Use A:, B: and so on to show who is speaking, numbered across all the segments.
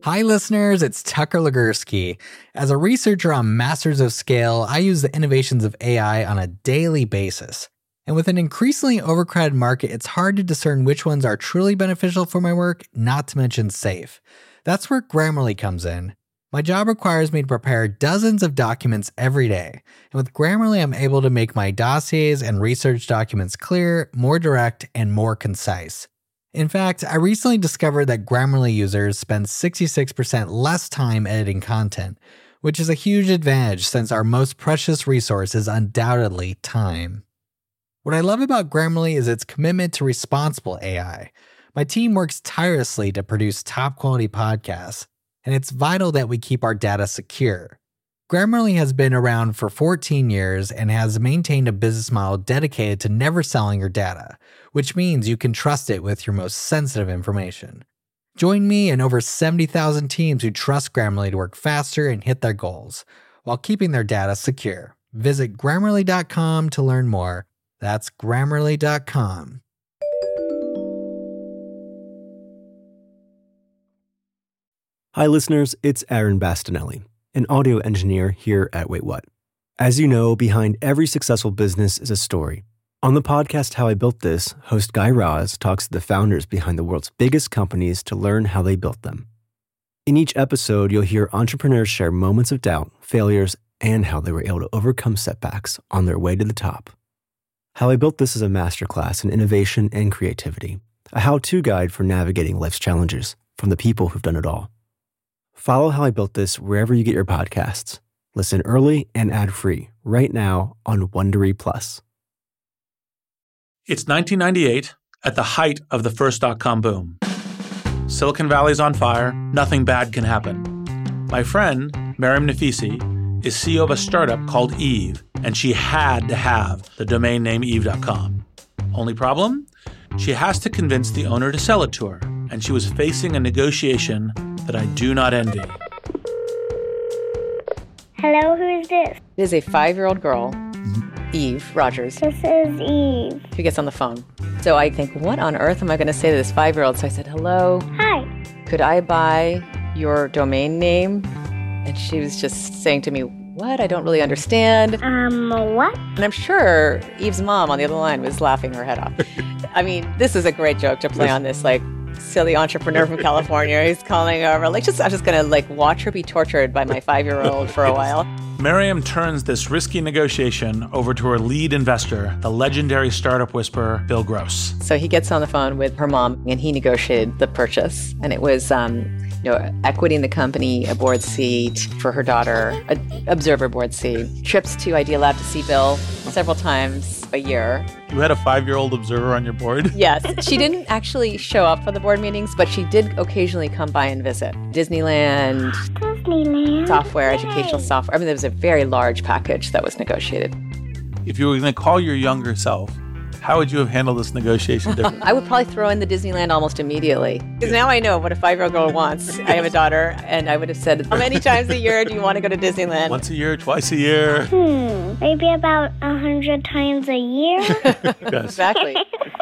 A: Hi listeners, it's Tucker Legursky. As a researcher on Masters of Scale, I use the innovations of AI on a daily basis. And with an increasingly overcrowded market, it's hard to discern which ones are truly beneficial for my work, not to mention safe. That's where Grammarly comes in. My job requires me to prepare dozens of documents every day. And with Grammarly, I'm able to make my dossiers and research documents clear, more direct, and more concise. In fact, I recently discovered that Grammarly users spend 66% less time editing content, which is a huge advantage since our most precious resource is undoubtedly time. What I love about Grammarly is its commitment to responsible AI. My team works tirelessly to produce top-quality podcasts, and it's vital that we keep our data secure. Grammarly has been around for 14 years and has maintained a business model dedicated to never selling your data, which means you can trust it with your most sensitive information. Join me and over 70,000 teams who trust Grammarly to work faster and hit their goals, while keeping their data secure. Visit Grammarly.com to learn more. That's Grammarly.com.
B: Hi listeners, it's Aaron Bastinelli, an audio engineer here at Wait What. As you know, behind every successful business is a story. On the podcast How I Built This, host Guy Raz talks to the founders behind the world's biggest companies to learn how they built them. In each episode, you'll hear entrepreneurs share moments of doubt, failures, and how they were able to overcome setbacks on their way to the top. How I Built This is a masterclass in innovation and creativity, a how-to guide for navigating life's challenges from the people who've done it all. Follow How I Built This wherever you get your podcasts. Listen early and ad-free right now on Wondery Plus.
C: It's 1998, at the height of the first dot-com boom. Silicon Valley's on fire, nothing bad can happen. My friend, Mariam Nafisi, is CEO of a startup called Eve, and she had to have the domain name eve.com. Only problem? She has to convince the owner to sell it to her, and she was facing a negotiation that I do not envy.
D: Hello, who is this?
E: It is a 5-year-old girl, Eve Rogers.
D: This is Eve.
E: Who gets on the phone. So I think, what on earth am I going to say to this 5-year-old? So I said, hello.
D: Hi.
E: Could I buy your domain name? And she was just saying to me, what? I don't really understand.
D: What?
E: And I'm sure Eve's mom on the other line was laughing her head off. I mean, this is a great joke to play on this, silly entrepreneur from California. He's calling over. I'm just going to watch her be tortured by my 5-year-old for a while.
C: Mariam turns this risky negotiation over to her lead investor, the legendary startup whisperer, Bill Gross.
E: So he gets on the phone with her mom, and he negotiated the purchase. And it was, equity in the company, a board seat for her daughter, an observer board seat, trips to Idea Lab to see Bill several times a year.
C: You had a 5-year-old observer on your board?
E: Yes. She didn't actually show up for the board meetings, but she did occasionally come by and visit. Disneyland. Software, educational software. I mean, there was a very large package that was negotiated.
C: If you were going to call your younger self, how would you have handled this negotiation differently?
E: I would probably throw in the Disneyland almost immediately. Because now I know what a 5-year-old girl wants. I have a daughter, and I would have said, how many times a year do you want to go to Disneyland?
C: Once a year, twice a year?
D: Maybe about 100 times a year.
E: Exactly.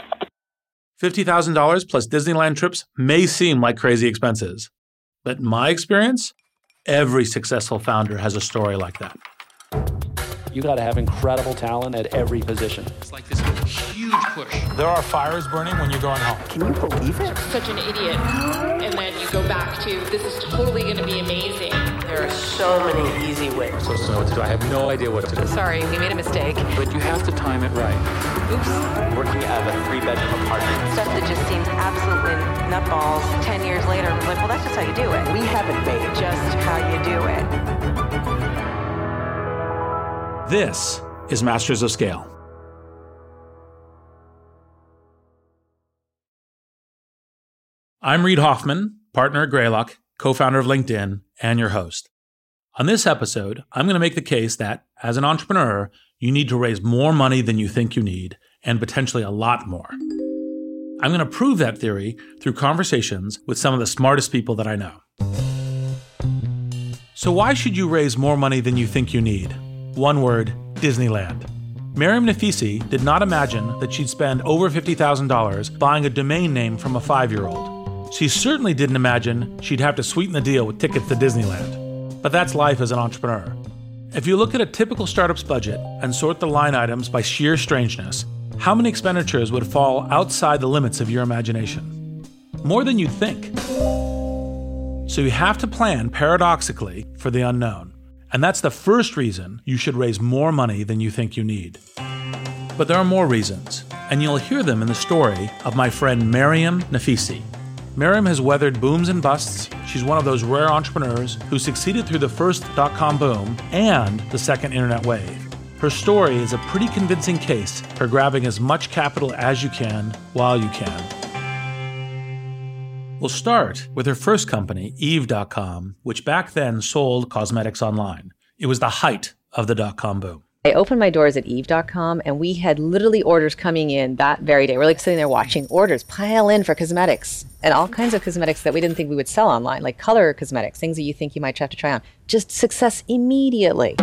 C: $50,000 plus Disneyland trips may seem like crazy expenses. But in my experience, every successful founder has a story like that.
F: You got to have incredible talent at every position.
G: It's like this huge push.
C: There are fires burning when you're going home.
B: Can you believe it?
H: Such an idiot. And then you go back to, this is totally going to be amazing.
I: There are so many easy ways.
F: So know what to do. I have no idea what to do.
H: Sorry, we made a mistake.
F: But you have to time it right.
H: Oops.
I: Working out of a 3-bedroom apartment.
J: Stuff that just seems absolutely nutballs. 10 years later, I'm like, well, that's just how you do it.
I: We haven't made it.
J: Just how you do it.
C: This is Masters of Scale. I'm Reid Hoffman, partner at Greylock, co-founder of LinkedIn, and your host. On this episode, I'm going to make the case that, as an entrepreneur, you need to raise more money than you think you need, and potentially a lot more. I'm going to prove that theory through conversations with some of the smartest people that I know. So why should you raise more money than you think you need? One word, Disneyland. Mariam Nafisi did not imagine that she'd spend over $50,000 buying a domain name from a 5-year-old. She certainly didn't imagine she'd have to sweeten the deal with tickets to Disneyland. But that's life as an entrepreneur. If you look at a typical startup's budget and sort the line items by sheer strangeness, how many expenditures would fall outside the limits of your imagination? More than you'd think. So you have to plan, paradoxically, for the unknown. And that's the first reason you should raise more money than you think you need. But there are more reasons, and you'll hear them in the story of my friend Maryam Nafisi. Maryam has weathered booms and busts. She's one of those rare entrepreneurs who succeeded through the first dot-com boom and the second internet wave. Her story is a pretty convincing case for grabbing as much capital as you can while you can. We'll start with her first company, Eve.com, which back then sold cosmetics online. It was the height of the dot-com boom.
E: I opened my doors at Eve.com and we had literally orders coming in that very day. We're like sitting there watching orders pile in for cosmetics and all kinds of cosmetics that we didn't think we would sell online, like color cosmetics, things that you think you might have to try on. Just success immediately.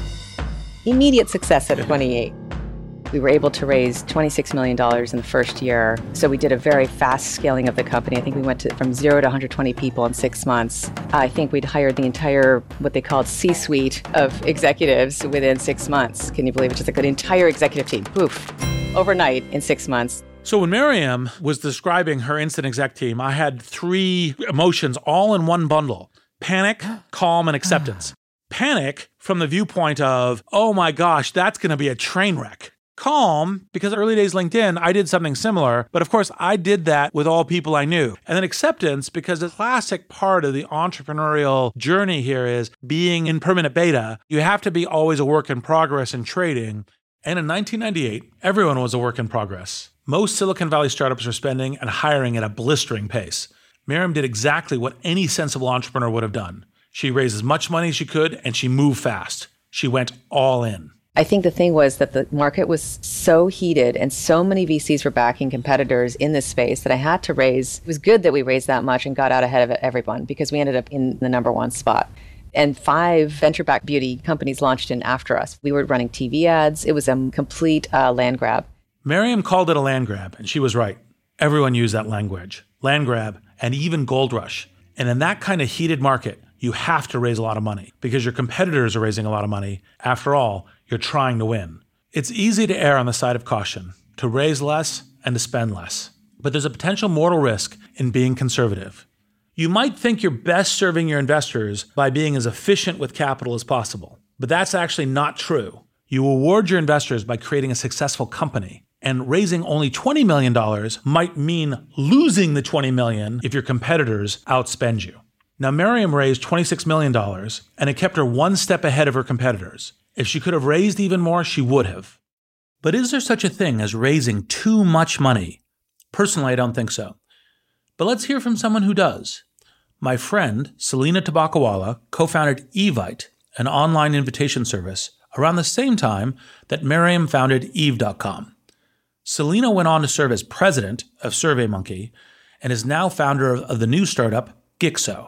E: Immediate success at 28. We were able to raise $26 million in the first year. So we did a very fast scaling of the company. I think we went from 0 to 120 people in 6 months. I think we'd hired the entire, what they called C-suite of executives within 6 months. Can you believe it? Just like an entire executive team, poof, overnight in 6 months.
C: So when Maryam was describing her instant exec team, I had 3 emotions all in one bundle: panic, calm, and acceptance. Panic from the viewpoint of, oh my gosh, that's going to be a train wreck. Calm, because early days LinkedIn, I did something similar, but of course I did that with all people I knew. And then acceptance, because the classic part of the entrepreneurial journey here is being in permanent beta. You have to be always a work in progress in trading. And in 1998, everyone was a work in progress. Most Silicon Valley startups are spending and hiring at a blistering pace. Maryam did exactly what any sensible entrepreneur would have done. She raised as much money as she could, and she moved fast. She went all in.
E: I think the thing was that the market was so heated and so many VCs were backing competitors in this space that I had to raise. It was good that we raised that much and got out ahead of everyone because we ended up in the number 1 spot. And 5 venture-backed beauty companies launched in after us. We were running TV ads. It was a complete land grab.
C: Maryam called it a land grab, and she was right. Everyone used that language. Land grab and even gold rush. And in that kind of heated market, you have to raise a lot of money because your competitors are raising a lot of money. After all, you're trying to win. It's easy to err on the side of caution, to raise less and to spend less. But there's a potential mortal risk in being conservative. You might think you're best serving your investors by being as efficient with capital as possible, but that's actually not true. You reward your investors by creating a successful company, and raising only $20 million might mean losing the $20 million if your competitors outspend you. Now, Maryam raised $26 million, and it kept her one step ahead of her competitors. If she could have raised even more, she would have. But is there such a thing as raising too much money? Personally, I don't think so. But let's hear from someone who does. My friend, Selena Tabakawala, co-founded Evite, an online invitation service, around the same time that Maryam founded Eve.com. Selena went on to serve as president of SurveyMonkey and is now founder of the new startup, Gixo.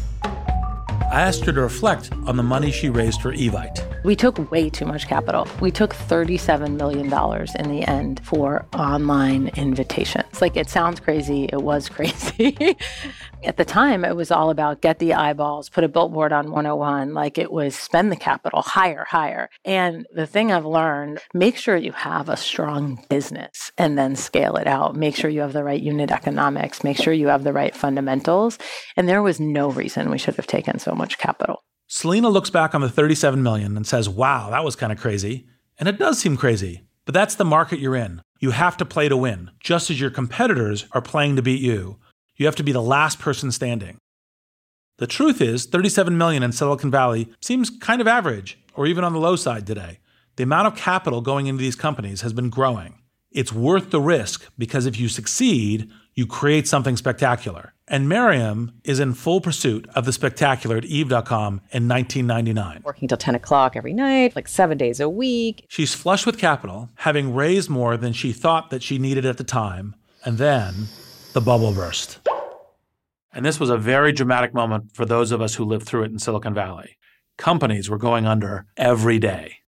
C: I asked her to reflect on the money she raised for Evite.
K: We took way too much capital. We took $37 million in the end for online invitations. Like, it sounds crazy. It was crazy. At the time, it was all about get the eyeballs, put a billboard on 101. Like, it was spend the capital, hire. And the thing I've learned, make sure you have a strong business and then scale it out. Make sure you have the right unit economics. Make sure you have the right fundamentals. And there was no reason we should have taken so much capital.
C: Selena looks back on the $37 million and says, wow, that was kind of crazy. And it does seem crazy, but that's the market you're in. You have to play to win, just as your competitors are playing to beat you. You have to be the last person standing. The truth is, $37 million in Silicon Valley seems kind of average, or even on the low side today. The amount of capital going into these companies has been growing. It's worth the risk because if you succeed, you create something spectacular. And Maryam is in full pursuit of the spectacular at Eve.com in 1999.
E: Working till 10 o'clock every night, like 7 days a week.
C: She's flush with capital, having raised more than she thought that she needed at the time. And then the bubble burst. And this was a very dramatic moment for those of us who lived through it in Silicon Valley. Companies were going under every day.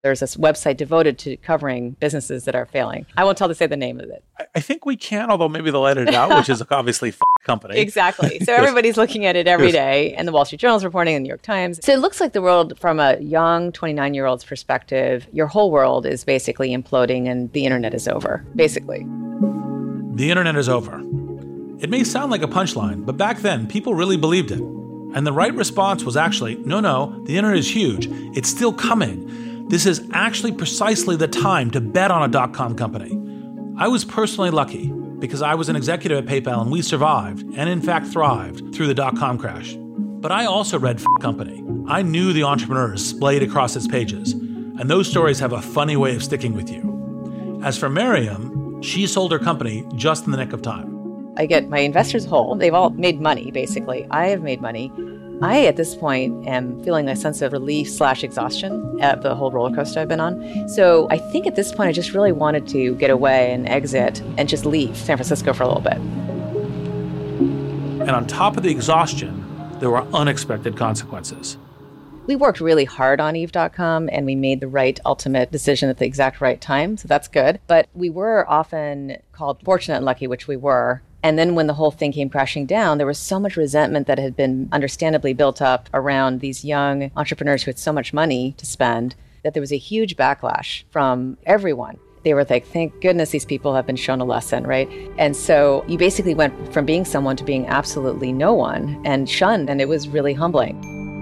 E: There's this website devoted to covering businesses that are failing. I won't say the name of it.
C: I think we can, although maybe they'll edit it out, which is obviously company.
E: Exactly. So everybody's looking at it every day, and the Wall Street Journal's reporting, and the New York Times. So it looks like the world from a young 29-year-old's perspective, your whole world is basically imploding and the internet is over, basically.
C: The internet is over. It may sound like a punchline, but back then, people really believed it. And the right response was actually, no, the internet is huge. It's still coming. This is actually precisely the time to bet on a .com company. I was personally lucky because I was an executive at PayPal and we survived, and in fact thrived, through the .com crash. But I also read Company. I knew the entrepreneurs splayed across its pages, and those stories have a funny way of sticking with you. As for Miriam, she sold her company just in the nick of time.
E: I get my investors whole. They've all made money, basically. I have made money. I, at this point, am feeling a sense of relief/exhaustion at the whole roller coaster I've been on. So I think at this point, I just really wanted to get away and exit and just leave San Francisco for a little bit.
C: And on top of the exhaustion, there were unexpected consequences.
E: We worked really hard on Eve.com, and we made the right ultimate decision at the exact right time. So that's good. But we were often called fortunate and lucky, which we were. And then when the whole thing came crashing down, there was so much resentment that had been understandably built up around these young entrepreneurs who had so much money to spend that there was a huge backlash from everyone. They were like, thank goodness these people have been shown a lesson, right? And so you basically went from being someone to being absolutely no one and shunned, and it was really humbling.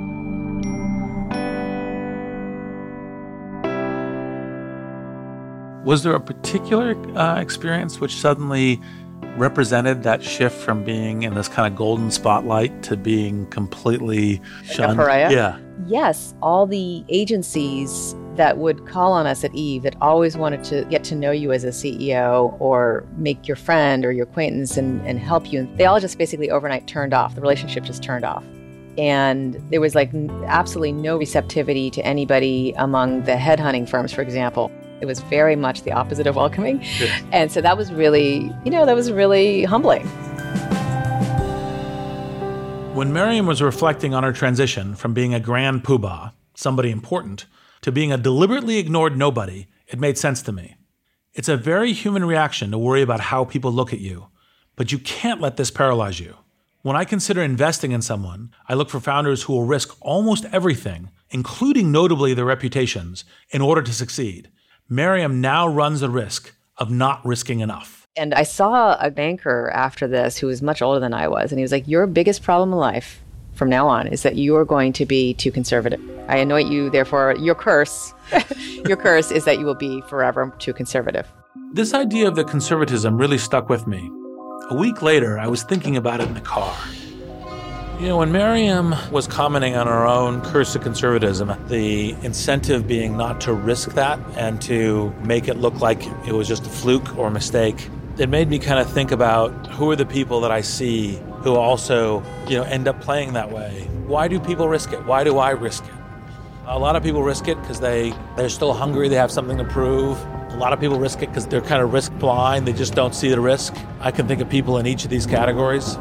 C: Was there a particular experience which suddenly represented that shift from being in this kind of golden spotlight to being completely shunned?
E: A pariah?
C: Yeah.
E: Yes, all the agencies that would call on us at Eve that always wanted to get to know you as a CEO or make your friend or your acquaintance and help you, they all just basically overnight turned off. The relationship just turned off. And there was like absolutely no receptivity to anybody among the headhunting firms, for example. It was very much the opposite of welcoming. Yes. And so that was really, that was really humbling.
C: When Miriam was reflecting on her transition from being a grand poobah, somebody important, to being a deliberately ignored nobody, it made sense to me. It's a very human reaction to worry about how people look at you, but you can't let this paralyze you. When I consider investing in someone, I look for founders who will risk almost everything, including notably their reputations, in order to succeed. Miriam now runs the risk of not risking enough.
E: And I saw a banker after this who was much older than I was, and he was like, your biggest problem in life from now on is that you are going to be too conservative. I anoint you, therefore, your curse is that you will be forever too conservative.
C: This idea of the conservatism really stuck with me. A week later, I was thinking about it in the car. When Miriam was commenting on her own curse of conservatism, the incentive being not to risk that and to make it look like it was just a fluke or a mistake, it made me kind of think about who are the people that I see who also, end up playing that way. Why do people risk it? Why do I risk it? A lot of people risk it because they're still hungry, they have something to prove. A lot of people risk it because they're kind of risk blind, they just don't see the risk. I can think of people in each of these categories.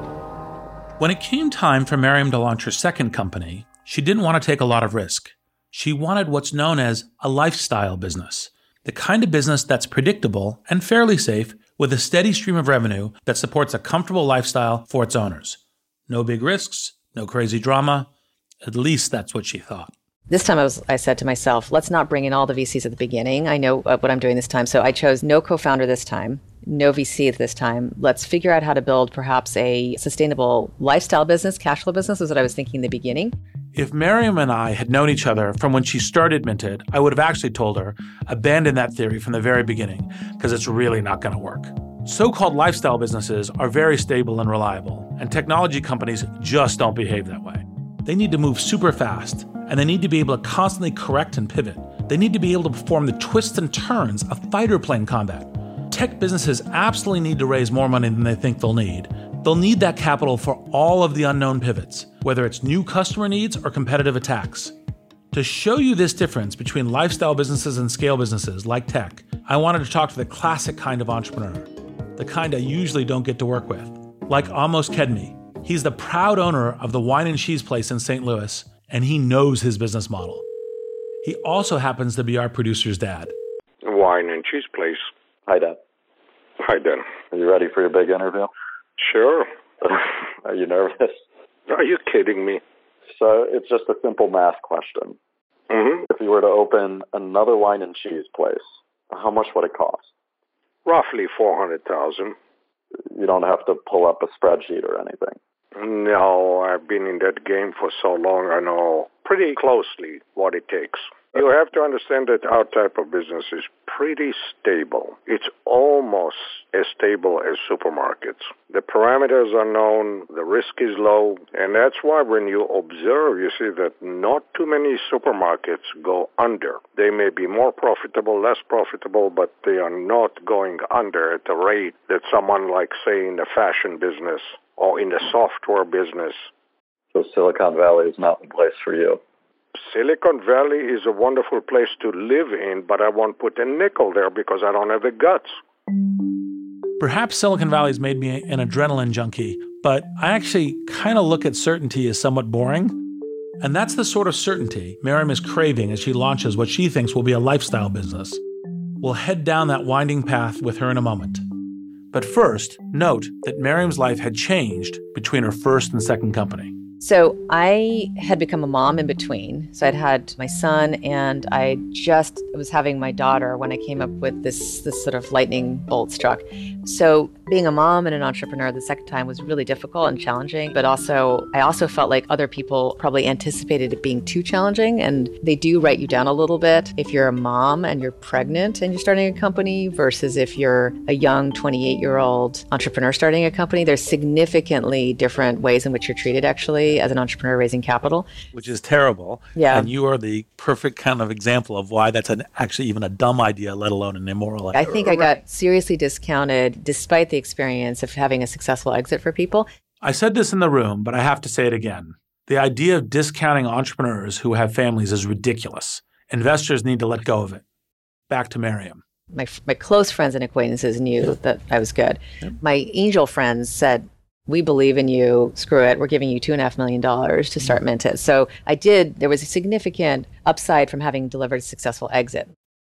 C: When it came time for Miriam to launch her second company, she didn't want to take a lot of risk. She wanted what's known as a lifestyle business, the kind of business that's predictable and fairly safe with a steady stream of revenue that supports a comfortable lifestyle for its owners. No big risks, no crazy drama. At least that's what she thought.
E: This time I said to myself, let's not bring in all the VCs at the beginning. I know what I'm doing this time. So I chose no co-founder this time, no VC this time. Let's figure out how to build perhaps a sustainable lifestyle business, cash flow business is what I was thinking in the beginning.
C: If Miriam and I had known each other from when she started Minted, I would have actually told her, abandon that theory from the very beginning, because it's really not going to work. So-called lifestyle businesses are very stable and reliable, and technology companies just don't behave that way. They need to move super fast, and they need to be able to constantly correct and pivot. They need to be able to perform the twists and turns of fighter plane combat. Tech businesses absolutely need to raise more money than they think they'll need. They'll need that capital for all of the unknown pivots, whether it's new customer needs or competitive attacks. To show you this difference between lifestyle businesses and scale businesses like tech, I wanted to talk to the classic kind of entrepreneur, the kind I usually don't get to work with, like Amos Kedmi. He's the proud owner of the wine and cheese place in St. Louis, and he knows his business model. He also happens to be our producer's dad.
L: Wine and cheese, please.
M: Hi, Dad.
L: Hi, Dan.
M: Are you ready for your big interview?
L: Sure.
M: Are you nervous?
L: Are you kidding me?
M: So it's just a simple math question.
L: Mm-hmm.
M: If you were to open another wine and cheese place, how much would it cost?
L: Roughly $400,000.
M: You don't have to pull up a spreadsheet or anything.
L: No, I've been in that game for so long, I know pretty closely what it takes. You have to understand that our type of business is pretty stable. It's almost as stable as supermarkets. The parameters are known, the risk is low, and that's why when you observe, you see that not too many supermarkets go under. They may be more profitable, less profitable, but they are not going under at the rate that someone like, say, in the fashion business or in the software business.
M: So Silicon Valley is not the place for you.
L: Silicon Valley is a wonderful place to live in, but I won't put a nickel there because I don't have the guts.
C: Perhaps Silicon Valley's made me an adrenaline junkie, but I actually kind of look at certainty as somewhat boring. And that's the sort of certainty Miriam is craving as she launches what she thinks will be a lifestyle business. We'll head down that winding path with her in a moment. But first, note that Miriam's life had changed between her first and second company.
E: So I had become a mom in between. So I'd had my son and I was having my daughter when I came up with this sort of lightning bolt struck. So being a mom and an entrepreneur the second time was really difficult and challenging, but I also felt like other people probably anticipated it being too challenging, and they do write you down a little bit if you're a mom and you're pregnant and you're starting a company versus if you're a young 28-year-old entrepreneur starting a company. There's significantly different ways in which you're treated actually as an entrepreneur raising capital.
C: Which is terrible.
E: Yeah.
C: And you are the perfect kind of example of why that's actually even a dumb idea, let alone an immoral idea.
E: I think I got seriously discounted despite the experience of having a successful exit for people.
C: I said this in the room, but I have to say it again. The idea of discounting entrepreneurs who have families is ridiculous. Investors need to let go of it. Back to Miriam.
E: My close friends and acquaintances knew that I was good. Yep. My angel friends said, "We believe in you. Screw it. We're giving you $2.5 million to start Minted." So there was a significant upside from having delivered a successful exit.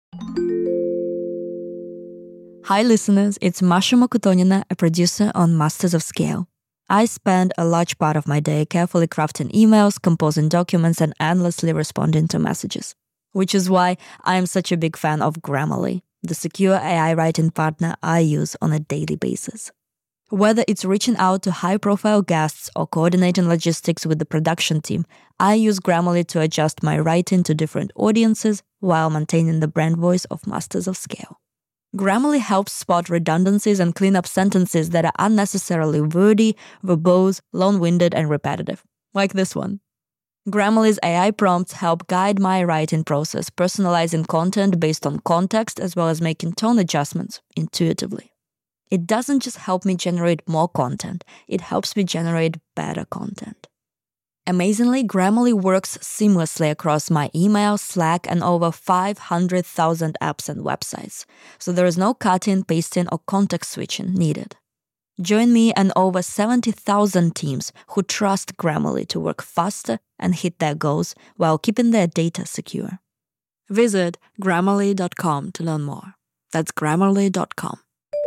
N: Hi, listeners. It's Masha Mokutonina, a producer on Masters of Scale. I spend a large part of my day carefully crafting emails, composing documents, and endlessly responding to messages. Which is why I am such a big fan of Grammarly, the secure AI writing partner I use on a daily basis. Whether it's reaching out to high-profile guests or coordinating logistics with the production team, I use Grammarly to adjust my writing to different audiences while maintaining the brand voice of Masters of Scale. Grammarly helps spot redundancies and clean up sentences that are unnecessarily wordy, verbose, long-winded, and repetitive, like this one. Grammarly's AI prompts help guide my writing process, personalizing content based on context as well as making tone adjustments intuitively. It doesn't just help me generate more content, it helps me generate better content. Amazingly, Grammarly works seamlessly across my email, Slack, and over 500,000 apps and websites, so there is no cutting, pasting, or context switching needed. Join me and over 70,000 teams who trust Grammarly to work faster and hit their goals while keeping their data secure. Visit Grammarly.com to learn more. That's Grammarly.com.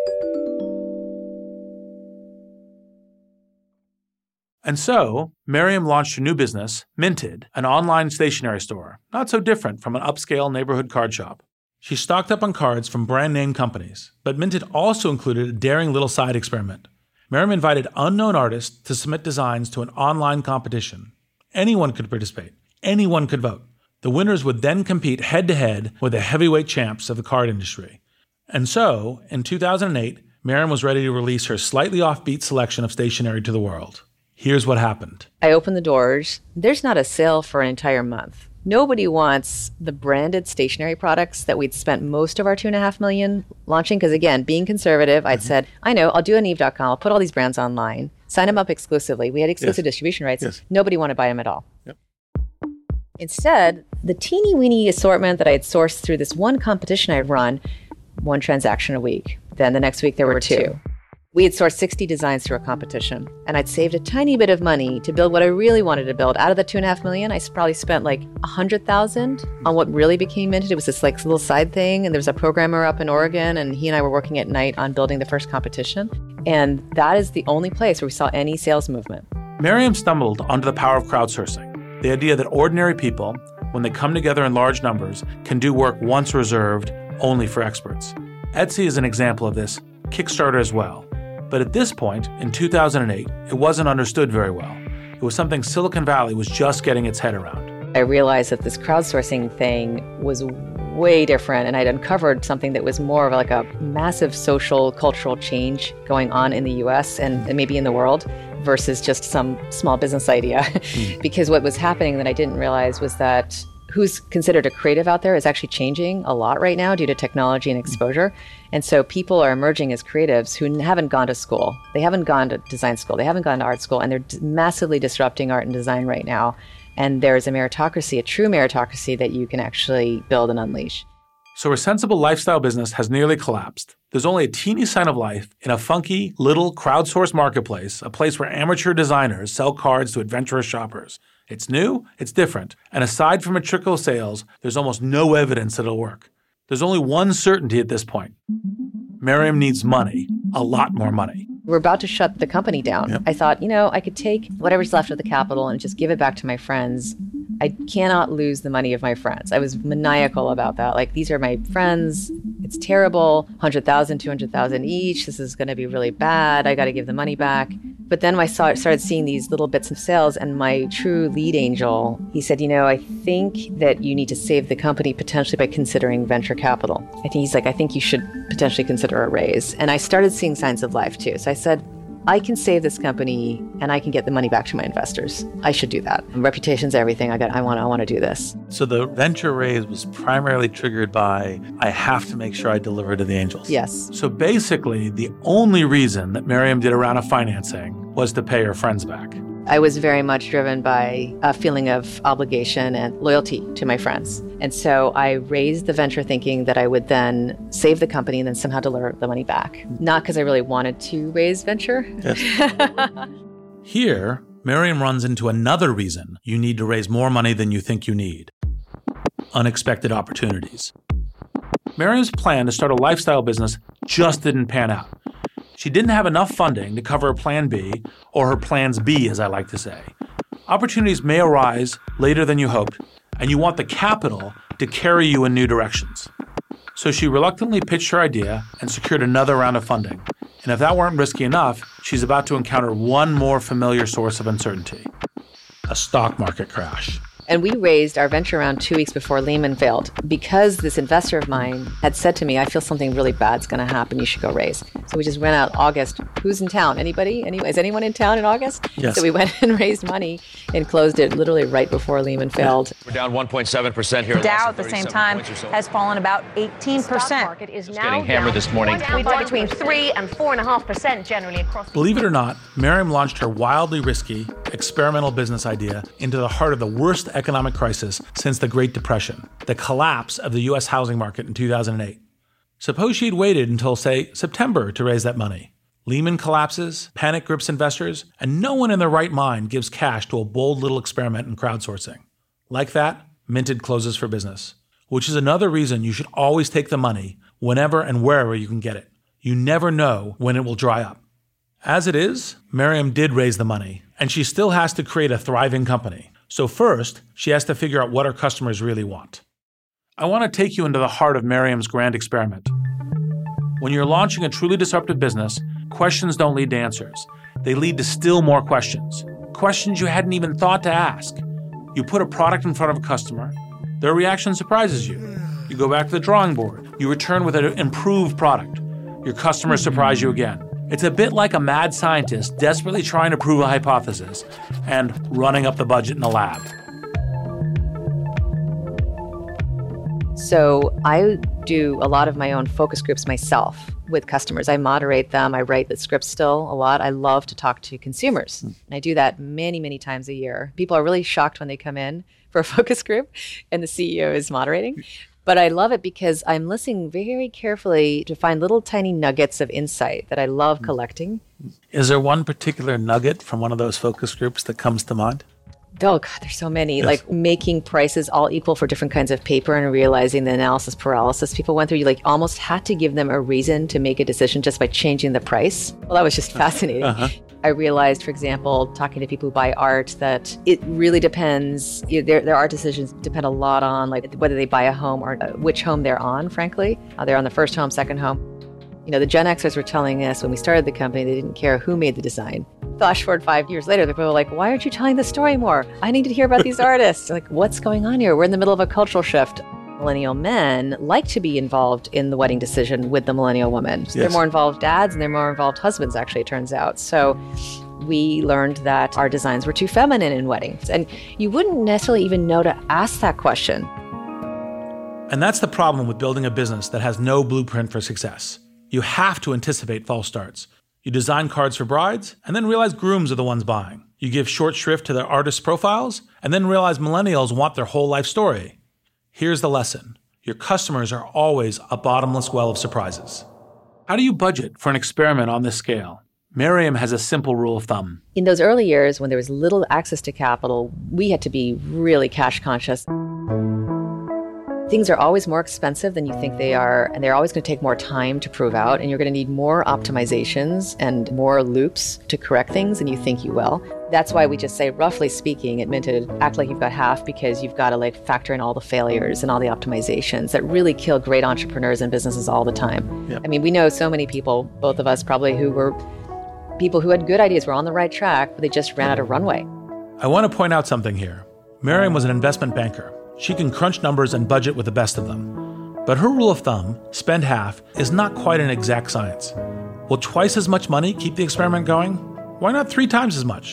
C: And so, Miriam launched her new business, Minted, an online stationery store, not so different from an upscale neighborhood card shop. She stocked up on cards from brand-name companies, but Minted also included a daring little side experiment. Miriam invited unknown artists to submit designs to an online competition. Anyone could participate. Anyone could vote. The winners would then compete head-to-head with the heavyweight champs of the card industry. And so, in 2008, Miriam was ready to release her slightly offbeat selection of stationery to the world. Here's what happened.
E: I opened the doors. There's not a sale for an entire month. Nobody wants the branded stationery products that we'd spent most of our $2.5 million launching. Because again, being conservative, I'd said, I know, I'll do an Eve.com. I'll put all these brands online, sign them up exclusively. We had exclusive distribution rights. Yes. Nobody wanted to buy them at all. Yep. Instead, the teeny weeny assortment that I had sourced through this one competition I'd run, one transaction a week. Then the next week there were two. We had sourced 60 designs through a competition, and I'd saved a tiny bit of money to build what I really wanted to build. Out of the $2.5 million, I probably spent like $100,000 on what really became Minted. It was this like little side thing, and there was a programmer up in Oregon, and he and I were working at night on building the first competition. And that is the only place where we saw any sales movement.
C: Miriam stumbled onto the power of crowdsourcing, the idea that ordinary people, when they come together in large numbers, can do work once reserved only for experts. Etsy is an example of this, Kickstarter as well. But at this point, in 2008, it wasn't understood very well. It was something Silicon Valley was just getting its head around.
E: I realized that this crowdsourcing thing was way different, and I'd uncovered something that was more of like a massive social, cultural change going on in the US and maybe in the world versus just some small business idea. Because what was happening that I didn't realize was that who's considered a creative out there is actually changing a lot right now due to technology and exposure. And so people are emerging as creatives who haven't gone to school. They haven't gone to design school. They haven't gone to art school. And they're massively disrupting art and design right now. And there's a meritocracy, a true meritocracy that you can actually build and unleash.
C: So a sensible lifestyle business has nearly collapsed. There's only a teeny sign of life in a funky, little crowdsourced marketplace, a place where amateur designers sell cards to adventurous shoppers. It's new, it's different, and aside from a trickle of sales, there's almost no evidence that it'll work. There's only one certainty at this point. Miriam needs money, a lot more money.
E: We're about to shut the company down. Yep. I thought, I could take whatever's left of the capital and just give it back to my friends. I cannot lose the money of my friends. I was maniacal about that. Like, these are my friends. It's terrible. 100,000, 200,000 each. This is going to be really bad. I got to give the money back. But then I started seeing these little bits of sales, and my true lead angel, he said, I think that you need to save the company potentially by considering venture capital. I think you should potentially consider a raise. And I started seeing signs of life too. So I said, I can save this company and I can get the money back to my investors. I should do that. Reputation's everything. I want to do this.
C: So the venture raise was primarily triggered by, I have to make sure I deliver to the angels.
E: Yes.
C: So basically, the only reason that Miriam did a round of financing was to pay her friends back.
E: I was very much driven by a feeling of obligation and loyalty to my friends. And so I raised the venture thinking that I would then save the company and then somehow deliver the money back. Not because I really wanted to raise venture.
C: Yes. Here, Miriam runs into another reason you need to raise more money than you think you need. Unexpected opportunities. Miriam's plan to start a lifestyle business just didn't pan out. She didn't have enough funding to cover her plan B, or her plans B, as I like to say. Opportunities may arise later than you hoped, and you want the capital to carry you in new directions. So she reluctantly pitched her idea and secured another round of funding. And if that weren't risky enough, she's about to encounter one more familiar source of uncertainty: a stock market crash.
E: And we raised our venture round 2 weeks before Lehman failed because this investor of mine had said to me, I feel something really bad's going to happen. You should go raise. So we just went out August. Who's in town? Anybody? Is anyone in town in August?
C: Yes.
E: So we went and raised money and closed it literally right before Lehman failed.
O: We're down 1.7% here.
P: The Dow at the same time has fallen about 18%. The stock
O: market is now getting hammered this morning.
P: We buy between 3 and 4.5% generally across.
C: Believe it or not, Miriam launched her wildly risky, experimental business idea into the heart of the worst economic crisis since the Great Depression, the collapse of the U.S. housing market in 2008. Suppose she'd waited until, say, September to raise that money. Lehman collapses, panic grips investors, and no one in their right mind gives cash to a bold little experiment in crowdsourcing. Like that, Minted closes for business, which is another reason you should always take the money whenever and wherever you can get it. You never know when it will dry up. As it is, Miriam did raise the money, and she still has to create a thriving company. So first, she has to figure out what her customers really want. I want to take you into the heart of Miriam's grand experiment. When you're launching a truly disruptive business, questions don't lead to answers. They lead to still more questions. Questions you hadn't even thought to ask. You put a product in front of a customer. Their reaction surprises you. You go back to the drawing board. You return with an improved product. Your customers surprise you again. It's a bit like a mad scientist desperately trying to prove a hypothesis and running up the budget in the lab.
E: So I do a lot of my own focus groups myself with customers. I moderate them. I write the scripts still a lot. I love to talk to consumers. And I do that many, many times a year. People are really shocked when they come in for a focus group and the CEO is moderating. But I love it because I'm listening very carefully to find little tiny nuggets of insight that I love collecting.
C: Is there one particular nugget from one of those focus groups that comes to mind?
E: Oh, God, there's so many.
C: Yes.
E: Like making prices all equal for different kinds of paper and realizing the analysis paralysis people went through. You like almost had to give them a reason to make a decision just by changing the price. Well, that was just fascinating. I realized, for example, talking to people who buy art, that it really depends. Their art decisions depend a lot on like whether they buy a home or which home they're on, frankly. They're on the first home, second home. The Gen Xers were telling us when we started the company, they didn't care who made the design. Flash forward 5 years later, the people were like, why aren't you telling the story more? I need to hear about these artists. Like, what's going on here? We're in the middle of a cultural shift. Millennial men like to be involved in the wedding decision with the millennial woman. So They're more involved dads and they're more involved husbands, actually, it turns out. So we learned that our designs were too feminine in weddings. And you wouldn't necessarily even know to ask that question.
C: And that's the problem with building a business that has no blueprint for success. You have to anticipate false starts. You design cards for brides and then realize grooms are the ones buying. You give short shrift to their artists' profiles and then realize millennials want their whole life story. Here's the lesson. Your customers are always a bottomless well of surprises. How do you budget for an experiment on this scale? Miriam has a simple rule of thumb.
E: In those early years, when there was little access to capital, we had to be really cash conscious. Things are always more expensive than you think they are, and they're always going to take more time to prove out, and you're going to need more optimizations and more loops to correct things than you think you will. That's why we just say, roughly speaking, at Minted, act like you've got half because you've got to like factor in all the failures and all the optimizations that really kill great entrepreneurs and businesses all the time. Yep. I mean, we know so many people, both of us probably, who were people who had good ideas, were on the right track, but they just ran out of runway.
C: I want to point out something here. Miriam was an investment banker. She can crunch numbers and budget with the best of them. But her rule of thumb, spend half, is not quite an exact science. Will twice as much money keep the experiment going? Why not 3 times as much?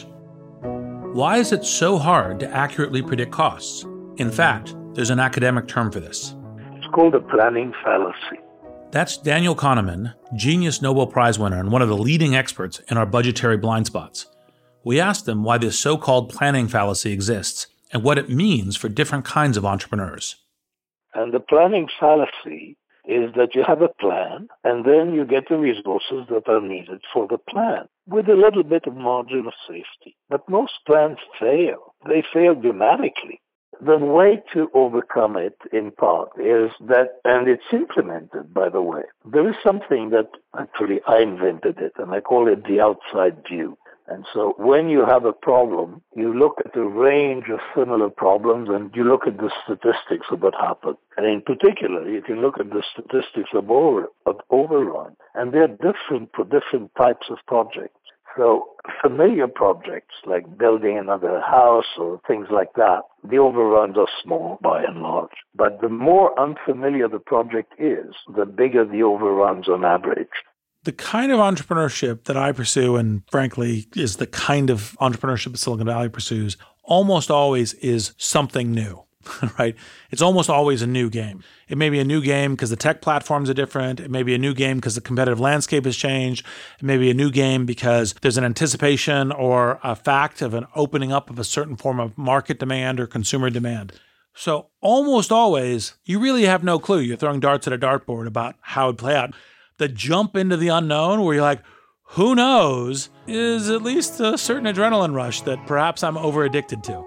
C: Why is it so hard to accurately predict costs? In fact, there's an academic term for this.
Q: It's called the planning fallacy.
C: That's Daniel Kahneman, Genius Nobel Prize winner and one of the leading experts in our budgetary blind spots. We asked him why this so-called planning fallacy exists and what it means for different kinds of entrepreneurs.
Q: And the planning fallacy is that you have a plan, and then you get the resources that are needed for the plan, with a little bit of margin of safety. But most plans fail. They fail dramatically. The way to overcome it, in part, is that, and it's implemented, by the way, there is something that, actually, I invented it, and I call it the outside view. And so when you have a problem, you look at a range of similar problems and you look at the statistics of what happened. And in particular, you can look at the statistics of overrun. And they're different for different types of projects. So familiar projects like building another house or things like that, the overruns are small by and large. But the more unfamiliar the project is, the bigger the overruns on average.
C: The kind of entrepreneurship that I pursue, and frankly is the kind of entrepreneurship that Silicon Valley pursues, almost always is something new, right? It's almost always a new game. It may be a new game because the tech platforms are different. It may be a new game because the competitive landscape has changed. It may be a new game because there's an anticipation or a fact of an opening up of a certain form of market demand or consumer demand. So almost always, you really have no clue. You're throwing darts at a dartboard about how it would play out. The jump into the unknown where you're like, who knows, is at least a certain adrenaline rush that perhaps I'm over addicted to.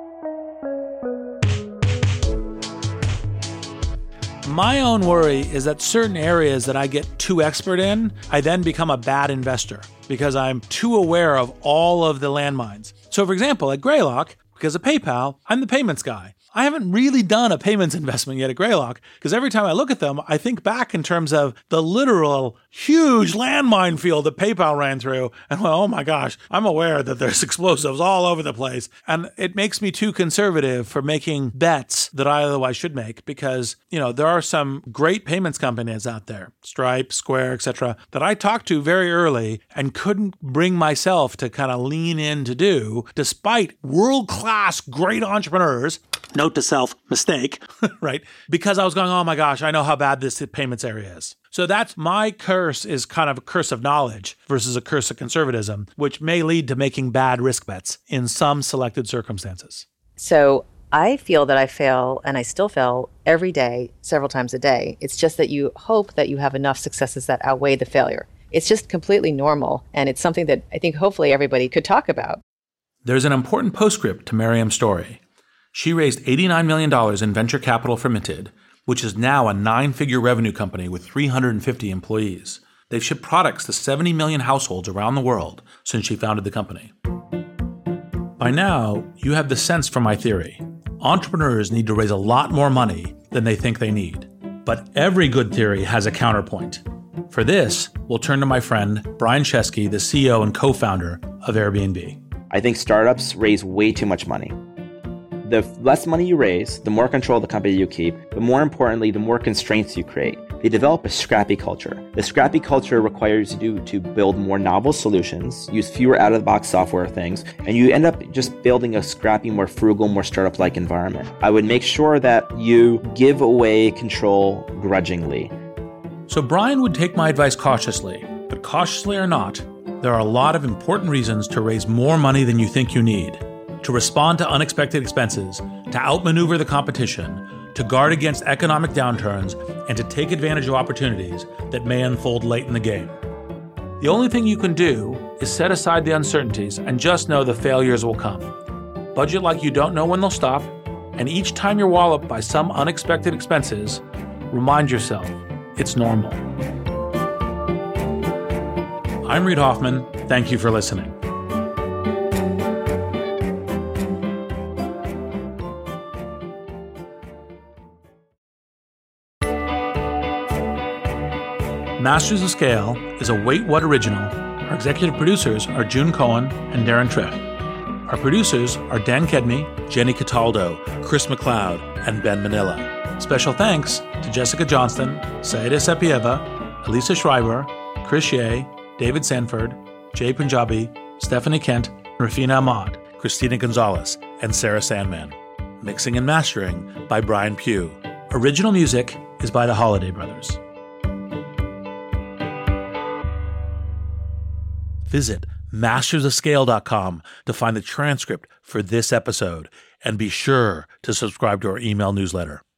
C: My own worry is that certain areas that I get too expert in, I then become a bad investor because I'm too aware of all of the landmines. So for example, at Greylock, because of PayPal, I'm the payments guy. I haven't really done a payments investment yet at Greylock because every time I look at them, I think back in terms of the literal huge landmine field that PayPal ran through. And well, oh my gosh, I'm aware that there's explosives all over the place. And it makes me too conservative for making bets that I otherwise should make because, there are some great payments companies out there, Stripe, Square, etc., that I talked to very early and couldn't bring myself to kind of lean in to do despite world-class great entrepreneurs. Note to self, mistake, right? Because I was going, oh my gosh, I know how bad this payments area is. So that's my curse, is kind of a curse of knowledge versus a curse of conservatism, which may lead to making bad risk bets in some selected circumstances.
E: So I feel that I fail, and I still fail every day, several times a day. It's just that you hope that you have enough successes that outweigh the failure. It's just completely normal, and it's something that I think hopefully everybody could talk about.
C: There's an important postscript to Maryam's story. She raised $89 million in venture capital for Minted, which is now a 9-figure revenue company with 350 employees. They've shipped products to 70 million households around the world since she founded the company. By now, you have the sense for my theory. Entrepreneurs need to raise a lot more money than they think they need. But every good theory has a counterpoint. For this, we'll turn to my friend, Brian Chesky, the CEO and co-founder of Airbnb.
R: I think startups raise way too much money. The less money you raise, the more control of the company you keep, but more importantly, the more constraints you create. They develop a scrappy culture. The scrappy culture requires you to build more novel solutions, use fewer out-of-the-box software things, and you end up just building a scrappy, more frugal, more startup-like environment. I would make sure that you give away control grudgingly.
C: So Brian would take my advice cautiously, but cautiously or not, there are a lot of important reasons to raise more money than you think you need, to respond to unexpected expenses, to outmaneuver the competition, to guard against economic downturns, and to take advantage of opportunities that may unfold late in the game. The only thing you can do is set aside the uncertainties and just know the failures will come. Budget like you don't know when they'll stop, and each time you're walloped by some unexpected expenses, remind yourself it's normal. I'm Reid Hoffman. Thank you for listening. Masters of Scale is a Wait What original. Our executive producers are June Cohen and Darren Triff. Our producers are Dan Kedmi, Jenny Cataldo, Chris McLeod, and Ben Manila. Special thanks to Jessica Johnston, Saida Sepieva, Elisa Schreiber, Chris Shea, David Sanford, Jay Punjabi, Stephanie Kent, Rafina Ahmad, Christina Gonzalez, and Sarah Sandman. Mixing and mastering by Brian Pugh. Original music is by the Holiday Brothers. Visit mastersofscale.com to find the transcript for this episode, and be sure to subscribe to our email newsletter.